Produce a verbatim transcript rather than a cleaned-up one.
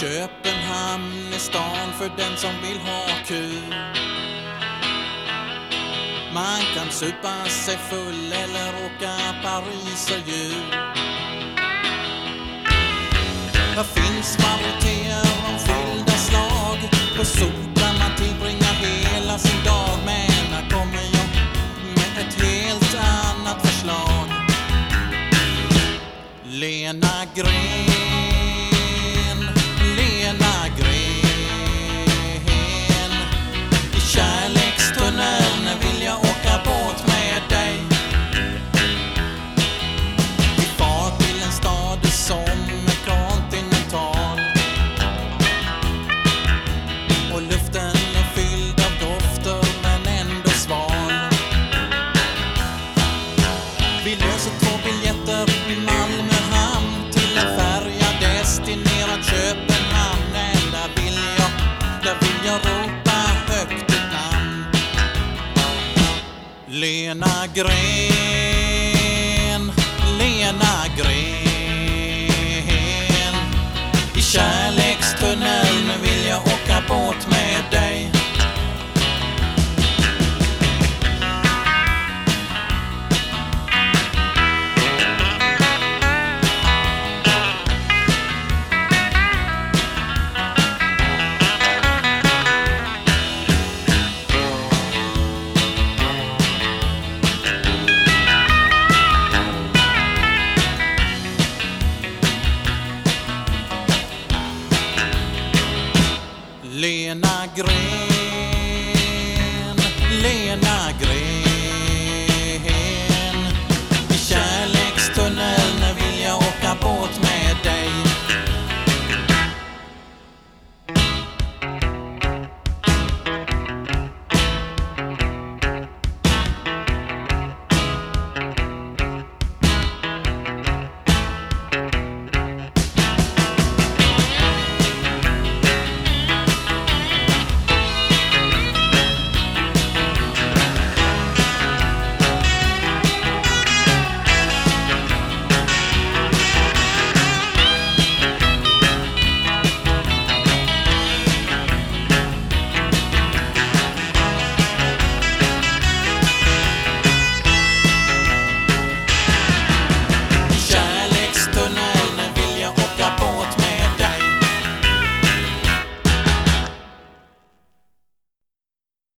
Köpenhamn är stan för den som vill ha kul. Man kan supa sig full eller åka Paris och jul. Här finns varietéer om skilda slag. På Sol kan man tillbringa hela sin dag. Men här kommer jag med ett helt annat förslag. Lena Gren, Lena Gren. I kärlekstunneln vill jag åka båt med dig. Vi far till en stad som är kontinental. Och luften är fylld av dofter men ändå sval. Vi löser två biljetter i Malmö hamn till en färja destinerad Köpenhamn. Där vill jag, där vill jag ropa högt ett namn. Lena Gren, Lena Gren. I kärlek